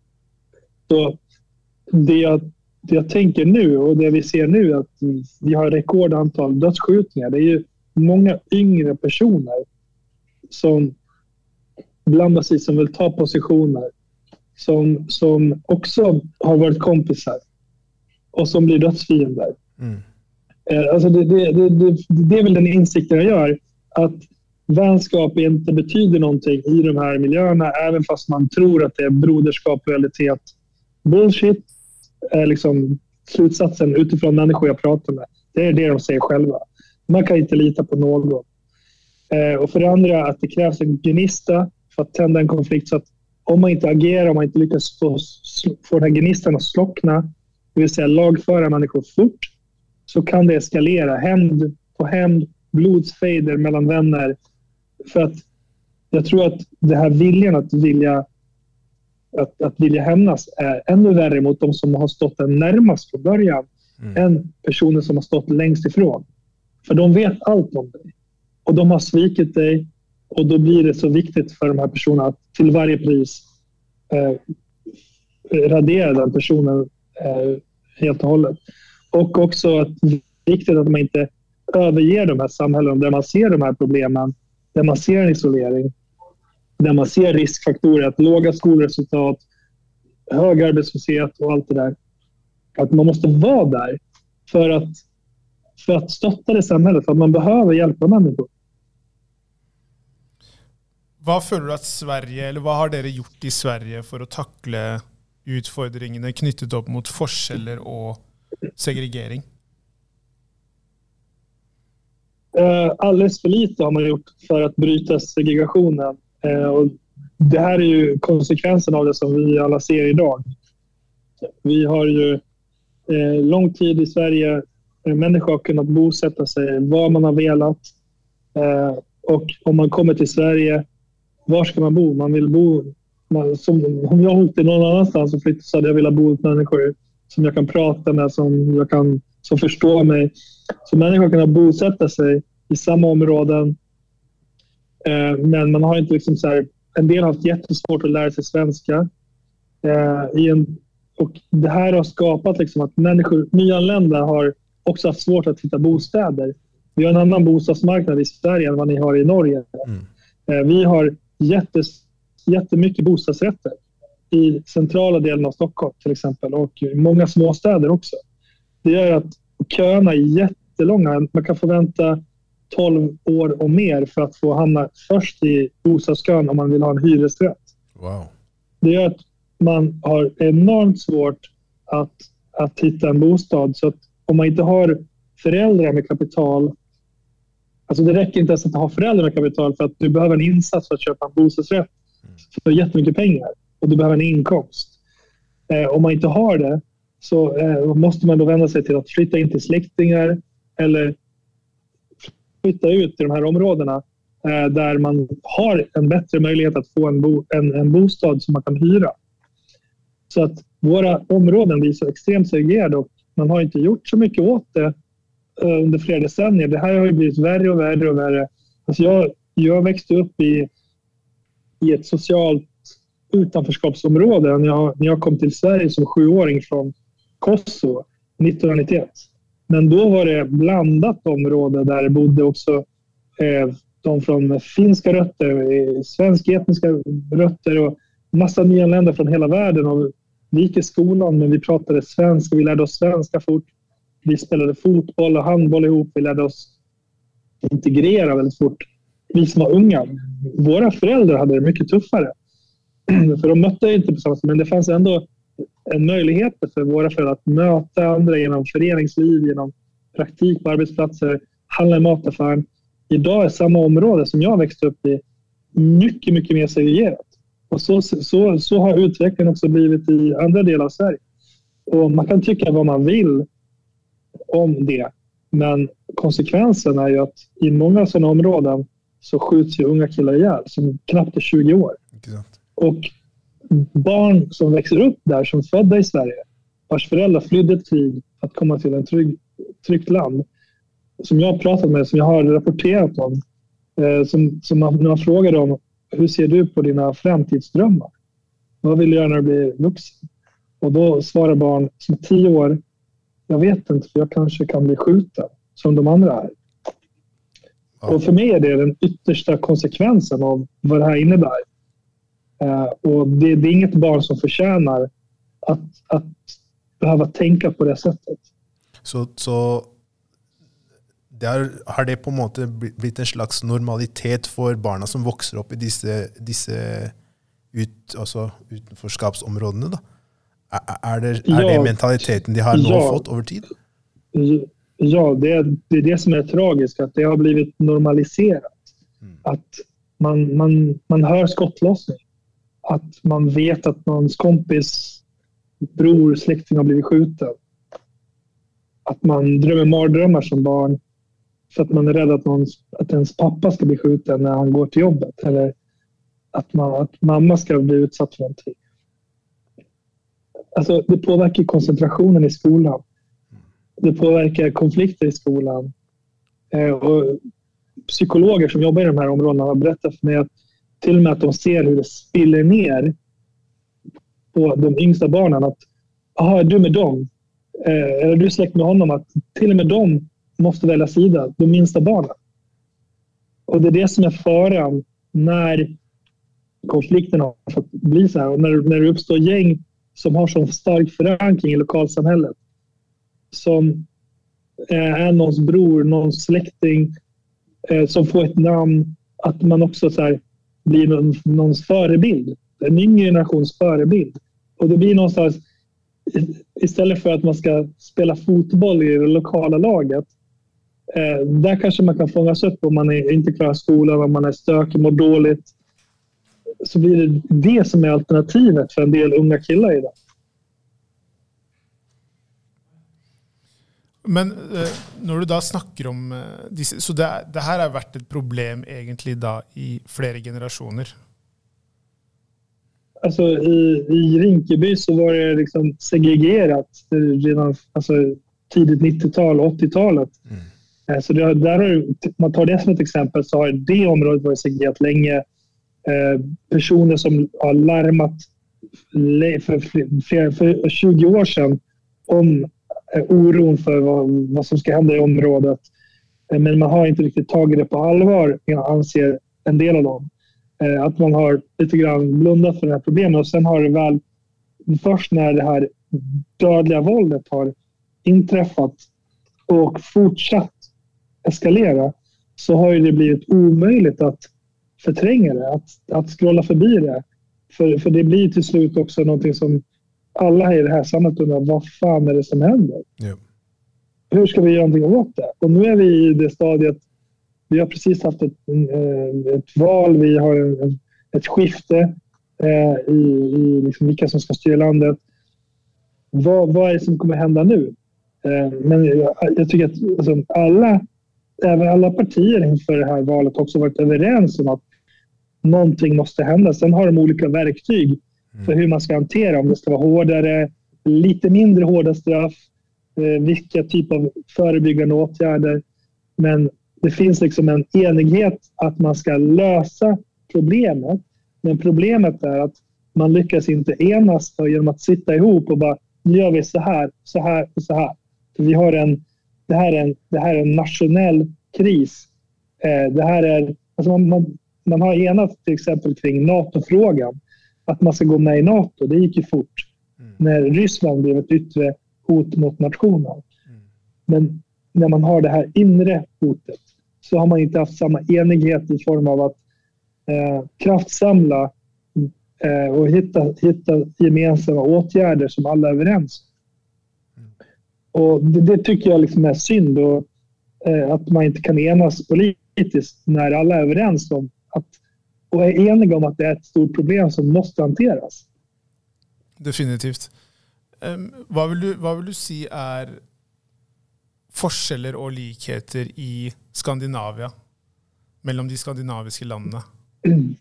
Så det jag, det jag tänker nu och det vi ser nu är att vi har rekordantal dödsskjutningar. Det är ju många yngre personer som blandar sig, som vill ta positioner, som, som också har varit kompisar och som blir dödsfiender. Mm. Alltså det, det, det, det, det är väl den insikten jag gör, att vänskap inte betyder någonting i de här miljöerna, även fast man tror att det är broderskap, lojalitet. Bullshit är liksom slutsatsen utifrån människor jag pratar med. Det är det de säger själva. Man kan inte lita på någon. Och för det andra, att det krävs en gnista för att tända en konflikt, så att om man inte agerar, om man inte lyckas få, få den här gnistan att slockna, det vill säga lagföra människor fort, så kan det eskalera. Hämnd på hämnd, blodsfejder mellan vänner. För att jag tror att det här viljan att vilja att, att vilja hämnas är ännu värre mot de som har stått den närmast från början mm. än personer som har stått längst ifrån. För de vet allt om dig. Och de har svikit dig. Och då blir det så viktigt för de här personerna att till varje pris eh, radera den personen eh, helt och hållet. Och också att det är viktigt att man inte överger de här samhällen där man ser de här problemen, där man ser en isolering, där man ser riskfaktorer, att låga skolresultat, hög arbetslöshet och allt det där. Att man måste vara där för att, för att stötta det samhället, för att man behöver hjälpa människor. Vad føler du at Sverige, eller vad har dere gjort i Sverige för att tackla utfordringene knyttet upp mot forskjeller och segregering? Uh, alldeles för lite har man gjort för att bryta segregationen. Uh, och det här är ju konsekvensen av det som vi alla ser idag. Vi har ju uh, lång tid i Sverige, uh, människor har kunnat bosätta sig var man har velat. Uh, och om man kommer till Sverige, var ska man bo? Man vill bo, man, som, om jag åkte någon annanstans och flyttade, så hade jag velat bo hos människor som jag kan prata med, som jag kan, som förstår mig. Så människor kan bosätta sig i samma områden. Eh, men man har inte liksom så här, en del har haft jättesvårt att lära sig svenska. Eh, i en, och det här har skapat liksom att människor, nyanlända har också haft svårt att hitta bostäder. Vi har en annan bostadsmarknad i Sverige än vad ni har i Norge. Mm. Vi har jättes, jättemycket bostadsrätter i centrala delen av Stockholm till exempel och många småstäder också. Det gör att köerna är jättelånga. Man kan få vänta tolv år och mer för att få hamna först i bostadskön om man vill ha en hyresrätt. Wow. Det gör att man har enormt svårt att, att hitta en bostad. Så att om man inte har föräldrar med kapital, alltså det räcker inte ens att ha föräldrar med kapital för att du behöver en insats för att köpa en bostadsrätt för jättemycket pengar och du behöver en inkomst. Eh, om man inte har det så eh, måste man då vända sig till att flytta in till släktingar eller flytta ut i de här områdena eh, där man har en bättre möjlighet att få en, bo, en, en bostad som man kan hyra. Så att våra områden blir så extremt segregerade och man har inte gjort så mycket åt det eh, under flera decennier. Det här har ju blivit värre och värre och värre. Alltså jag, jag växte upp i, i ett socialt utanförskapsområde när jag, när jag kom till Sverige som sjuåring från Kosovo nittonhundranittioett. Men då var det blandat område där det bodde också eh, de från finska rötter, eh, svenska etniska rötter och massa nyanlända från hela världen. Och vi gick i skolan men vi pratade svenska, vi lärde oss svenska fort. Vi spelade fotboll och handboll ihop, vi lärde oss integrera väldigt fort. Vi som var unga, våra föräldrar hade det mycket tuffare. För de mötte inte på samma sätt, men det fanns ändå en möjlighet för våra föräldrar att möta andra genom föreningsliv, genom praktik på arbetsplatser, handla i mataffären. Idag är samma område som jag växte upp i mycket, mycket mer segregerat. Och så, så, så har utvecklingen också blivit i andra delar av Sverige. Och man kan tycka vad man vill om det, men konsekvensen är ju att i många sådana områden så skjuts ju unga killar ihjäl som knappt är tjugo år. Exakt. Och barn som växer upp där, som födda i Sverige, vars föräldrar flydde ett krig för att komma till en trygg, tryggt land, som jag har pratat med, som jag har rapporterat om, eh, som, som man, när man frågar dem, hur ser du på dina framtidsdrömmar? Vad vill du göra när du blir vuxen? Och då svarar barn som tio år, jag vet inte, för jag kanske kan bli skjuten som de andra är. Ja. Och för mig är det den yttersta konsekvensen av vad det här innebär. Uh, och det, det är inget barn som förtjänar att, att behöva tänka på det sättet. Så, så der har det på en måte blitt en slags normalitet for barna som vokser opp i disse, disse ut, altså utenforskapsområdene da? Er det, er ja, det mentaliteten de har nå ja, fått over tid? Ja, det är, det är det som är tragiskt, att det har blivit normaliserat. Mm. Att man, man, man hör skottlossning. Att man vet att någons kompis, bror, släkting har blivit skjuten. Att man drömmer mardrömmar som barn för att man är rädd att, någons, att ens pappa ska bli skjuten när han går till jobbet. Eller att, man, att mamma ska bli utsatt för någonting. Alltså, det påverkar koncentrationen i skolan. Det påverkar konflikter i skolan. Eh, och psykologer som jobbar i de här områdena har berättat för mig att till och med att de ser hur det spiller ner på de yngsta barnen. Att, aha, är du med dem? Eh, eller du släkt med honom? Att till och med de måste välja sida, de minsta barnen. Och det är det som är faran när konflikten har fått bli så här. Och när, när det uppstår gäng som har så stark förankring i lokalsamhället. Som eh, är någons bror, någons släkting eh, som får ett namn. Att man också så här, blir någon, någons förebild. En yngre generations förebild. Och det blir någonstans, istället för att man ska spela fotboll i det lokala laget, eh, där kanske man kan fångas upp om man är, inte klarar skolan, om man är stökig, mår dåligt. Så blir det det som är alternativet för en del unga killar idag. Men eh, når du da snakker om eh, disse, så det, det her har vært et problem egentlig da i flere generasjoner? Alltså i, i Rinkeby så var det liksom segregerat redan alltså, tidigt nittiotal, åttiotalet. Mm. Så det, där har, man tar det som ett exempel, så har det området varit segregerat länge. Eh, personer som har larmat för, för, för tjugo år sedan om oron för vad, vad som ska hända i området. Men man har inte riktigt tagit det på allvar, jag anser en del av dem. Att man har lite grann blundat för det här problemet och sen har det väl först när det här dödliga våldet har inträffat och fortsatt eskalera så har ju det blivit omöjligt att förtränga det, att, att scrolla förbi det. För, för det blir till slut också någonting som alla i det här samhället undrar, vad fan är det som händer? Ja. Hur ska vi göra någonting åt det? Och nu är vi i det stadiet, vi har precis haft ett, ett val, vi har en, ett skifte eh, i, i liksom vilka som ska styra landet. Vad, vad är det som kommer hända nu? Eh, men jag, jag tycker att alltså, alla, även alla partier inför det här valet också varit överens om att någonting måste hända. Sen har de olika verktyg för hur man ska hantera, om det ska vara hårdare, lite mindre hårda straff, eh, vilka typ av förebyggande åtgärder. Men det finns liksom en enighet att man ska lösa problemet. Men problemet är att man lyckas inte enas genom att sitta ihop och bara, nu gör vi så här, så här och så här. För vi har en, det, här är en, det här är en nationell kris. Eh, det här är, alltså man, man, man har enats till exempel kring NATO-frågan. Att man ska gå med i NATO, det gick ju fort. Mm. När Ryssland blev ett yttre hot mot nationen. Mm. Men när man har det här inre hotet så har man inte haft samma enighet i form av att eh, kraftsamla eh, och hitta, hitta gemensamma åtgärder som alla är överens om. Mm. Och det, det tycker jag liksom är synd och, eh, att man inte kan enas politiskt när alla är överens om att, och är eniga om att det är ett stort problem som måste hanteras. Definitivt. Um, vad, vill du, vad vill du si är forskjeller och likheter i Skandinavien mellan de skandinaviska länderna? Mm.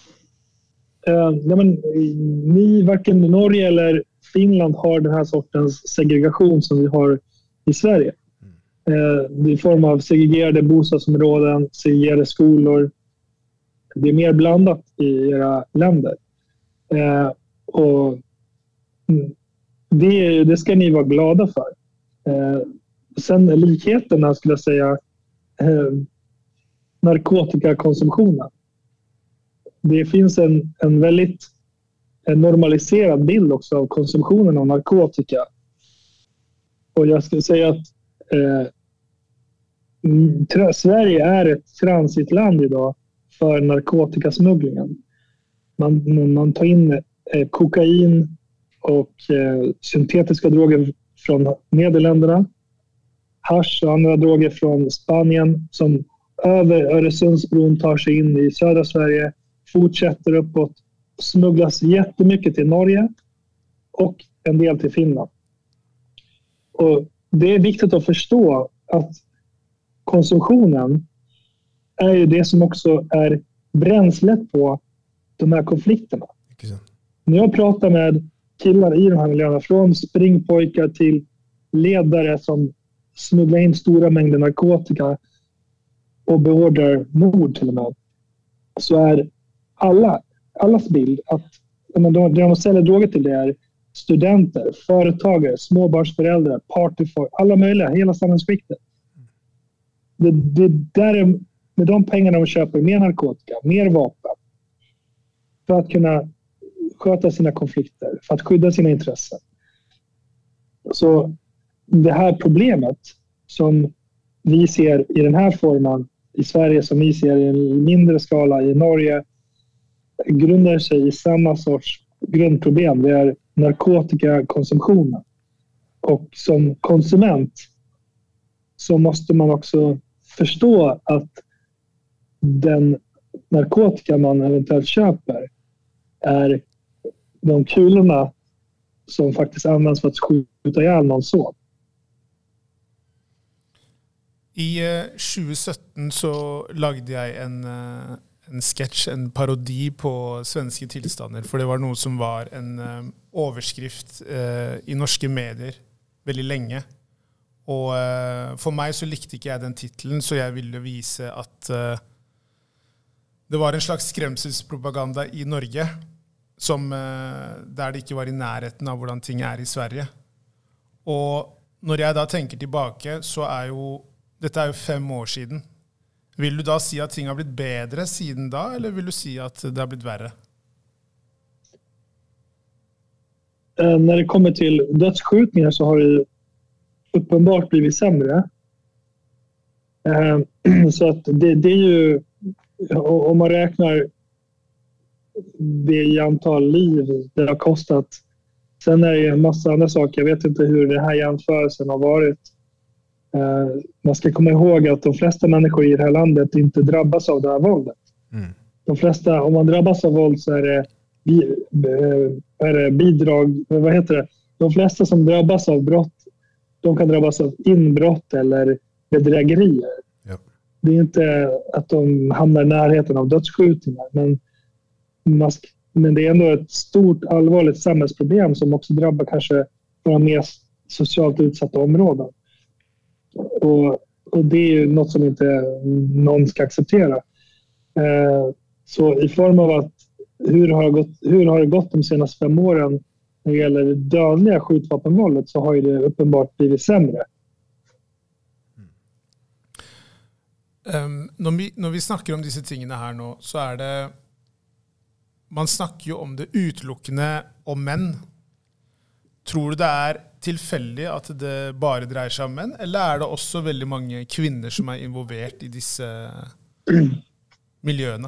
Uh, ja, men, ni, varken Norge eller Finland har den här sortens segregation som vi har i Sverige. Uh, I form av segregerade bostadsområden, segregerade skolor. Det är mer blandat i era länder. Uh, och det, det ska ni vara glada för. Uh, sen likheterna skulle jag säga uh, narkotikakonsumtionen. Det finns en, en väldigt en normaliserad bild också av konsumtionen av narkotika. Och jag skulle säga att eh, Sverige är ett transitland idag för narkotikasmugglingen. Man, man tar in eh, kokain och eh, syntetiska droger från Nederländerna, hasch och andra droger från Spanien som över Öresundsbron tar sig in i södra Sverige, fortsätter uppåt, smugglas jättemycket till Norge och en del till Finland. Och det är viktigt att förstå att konsumtionen är ju det som också är bränslet på de här konflikterna. När jag pratar med killar i de här miljöerna, från springpojkar till ledare som smugglar in stora mängder narkotika och beordrar mord till och med, så är alla, allas bild att de, de, de säljer droger till det är studenter, företagare, småbarnsföräldrar, partyfolk, alla möjliga, hela samhällsskiktet. Det, det där är, med de pengarna de köper mer narkotika, mer vapen för att kunna sköta sina konflikter, för att skydda sina intressen. Så det här problemet som vi ser i den här formen i Sverige, som vi ser i en mindre skala i Norge, grundar sig i samma sorts grundproblem. Det är narkotikakonsumtionen. Och som konsument så måste man också förstå att den narkotika man eventuellt köper är de kulorna som faktiskt används för att skjuta ihjäl någon så. I tjugo sjutton så lagde jag en, en sketch, en parodi på svenska tillstånder, för det var något som var en um, överskrift uh, i norska medier väldigt länge. Och uh, för mig så likte inte jag den titeln, så jag ville visa att uh, det var en slags skrämselspropaganda i Norge som, uh, där det inte var i närheten av hur ting är i Sverige. Och när jag då tänker tillbaka så är ju Dette er jo fem år siden. Vil du da si at ting har blitt bedre siden da, eller vil du si at det har blitt verre? Eh, när det kommer till dödsskjutningar så har det uppenbart blivit sämre. Eh, så att det, det är ju, om man räknar det i antal liv det har kostat. Sen är det en massa andra saker. Jag vet inte hur den här jämförelsen har varit. Eh, man ska komma ihåg att de flesta människor i det här landet inte drabbas av det här våldet. Mm. De flesta, om man drabbas av våld så är det, är det bidrag, vad heter det? De flesta som drabbas av brott, de kan drabbas av inbrott eller bedrägerier. Ja. Det är inte att de hamnar i närheten av dödsskjutningar, men, men det är ändå ett stort allvarligt samhällsproblem som också drabbar kanske våra mest socialt utsatta områden. Och, och det är ju något som inte någon ska acceptera. Eh, så i form av att hur har, gått, hur har det gått de senaste fem åren när det gäller det dödliga skjutvapenvåldet, så har ju det uppenbart blivit sämre. Um, når, vi, når vi snakker om disse tingene her nå, så er det, man snakker jo om det utelukkende om menn. Tror du det er tilfeldig at det bare dreier seg om menn, eller er det også veldig mange kvinner som er involvert i disse miljøene?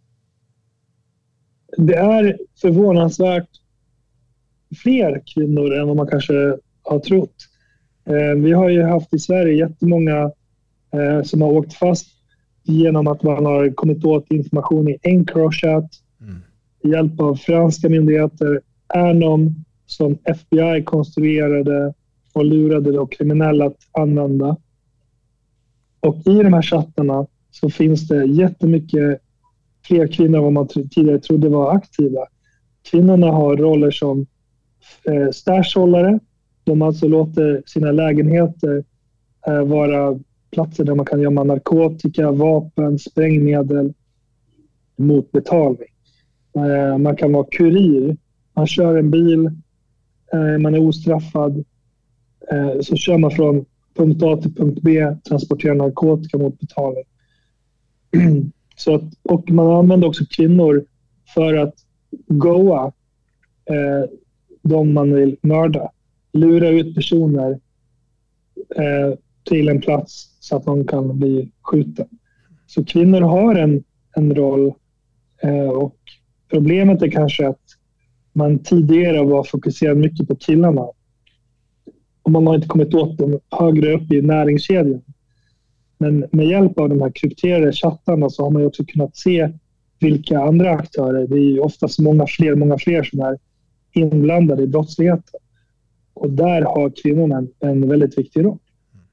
Det är förvånansvärt fler kvinnor än vad man kanske har trott. Eh, vi har ju haft i Sverige jättemånga eh, som har åkt fast genom att man har kommit åt information i Encrochat, mm. hjälp av franska myndigheter, Anom som F B I konstruerade och lurade de kriminella att använda. Och i de här chattarna så finns det jättemycket fler kvinnor än vad man tidigare trodde var aktiva. Kvinnorna har roller som eh, stashhållare. De alltså låter sina lägenheter eh, vara platser där man kan gömma narkotika, vapen, sprängmedel mot betalning. Eh, man kan vara kurir. Man kör en bil, eh, man är ostraffad. Eh, så kör man från punkt A till punkt B, transporterar narkotika mot betalning. Så att, och man använder också kvinnor för att goa eh, de man vill mörda. Lura ut personer eh, till en plats så att man kan bli skjuten. Så kvinnor har en, en roll eh, och problemet är kanske att man tidigare var fokuserad mycket på killarna. Och man har inte kommit åt dem högre upp i näringskedjan. Men med hjälp av de här krypterade chattarna så har man ju också kunnat se vilka andra aktörer. Det är ju oftast många fler, många fler som är inblandade i brottsligheten. Och där har kvinnorna en, en väldigt viktig roll.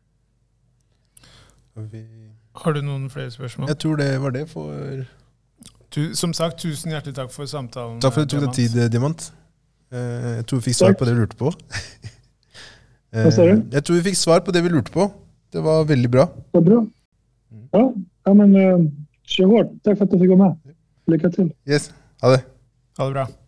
Har du någon fler spørsmål? Jag tror det var det för... Tu, som sagt, tusen hjärtligt tack för samtalen. Tack för att du tog dig tid, Diamant. Jag tror vi fick svar på det vi lurte på. Vad sa du? Jag tror vi fick svar på det vi lurte på. Det var väldigt bra. Vad bra. Ja, ja men uh, kör hårt. Tack för att du fick gå med. Lycka till. Yes, ha det. Ha det bra.